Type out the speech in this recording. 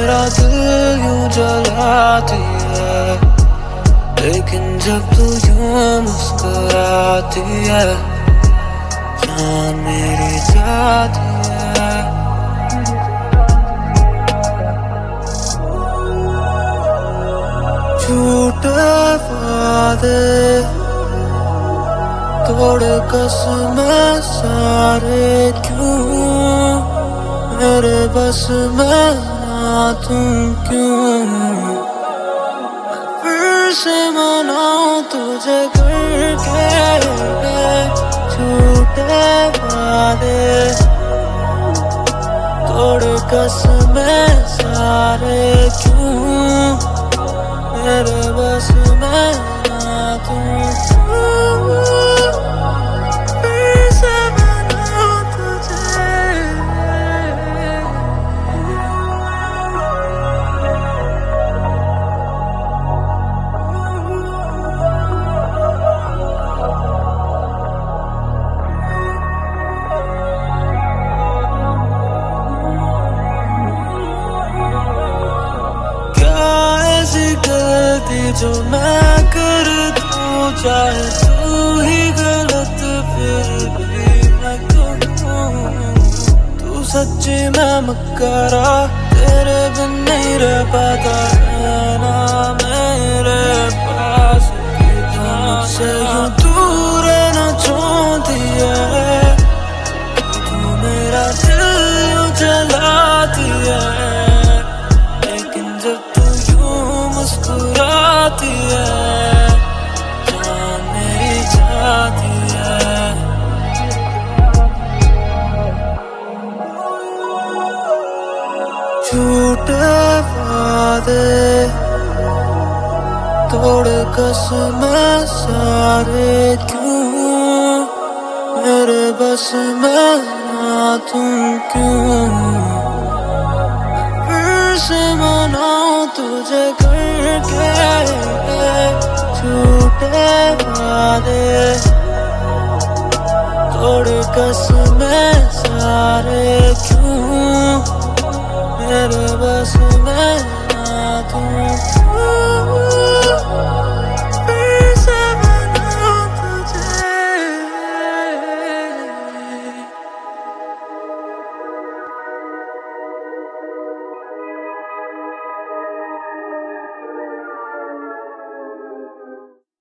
मेरा दिल यूं जलाती है, लेकिन जब तू यूं मुस्कुराती है जान मेरी जाती है। झूठे वादे तोड़ कसमें सारे क्यों, मेरे बस में ना तुम क्यों। फिर से मनाऊं तुझे करके झूठे वादे, तोड़ कसमें सारे क्यों, मेरे बस में ना तुम क्यों। फिर से मनाऊं तुझे। गलती जो मैं कर दूं, चाहे तू ही गलत फिर भी मैं कहूँ। तू सच्ची मैं मक्कारा, तेरे बिन नहीं रह पाता ना मेरे पास। मुझसे यूं दूर रहना चाहती है, तू मेरा दिल यूं जलाती है, लेकिन जब मुस्कुराती है जान मेरी जाती है। झूठे वादे तोड़ कसमें सारे क्यों, मेरे बस में ना तुम क्यों। फिर से मनाऊं तुझे करके झूठे वादे, तोड़ कसमें सारे क्यों, मेरे बस में ना तुम।